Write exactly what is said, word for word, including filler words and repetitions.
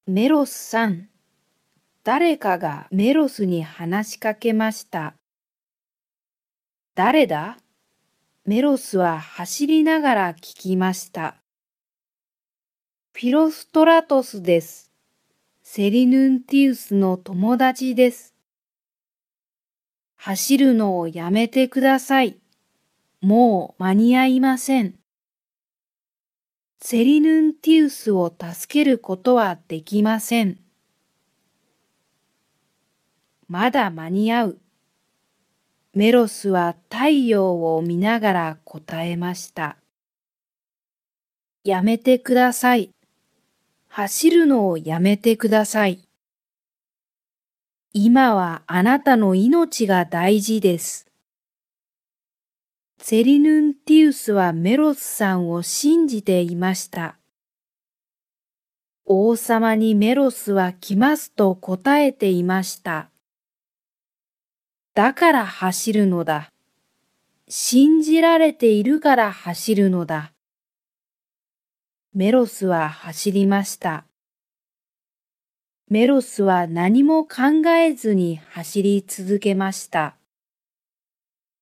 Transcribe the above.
メロスさん、誰かがメロスに話しかけました。誰だ？メロスは走りながら聞きました。フィロストラトスです。セリヌンティウスの友達です。走るのをやめてください。もう間に合いません。セリヌンティウスを助けることはできません。まだ間に合う。メロスは太陽を見ながら答えました。やめてください。走るのをやめてください。今はあなたの命が大事です。セリヌンティウスはメロスさんを信じていました。王様にメロスは来ますと答えていました。だから走るのだ。信じられているから走るのだ。メロスは走りました。メロスは何も考えずに走り続けました。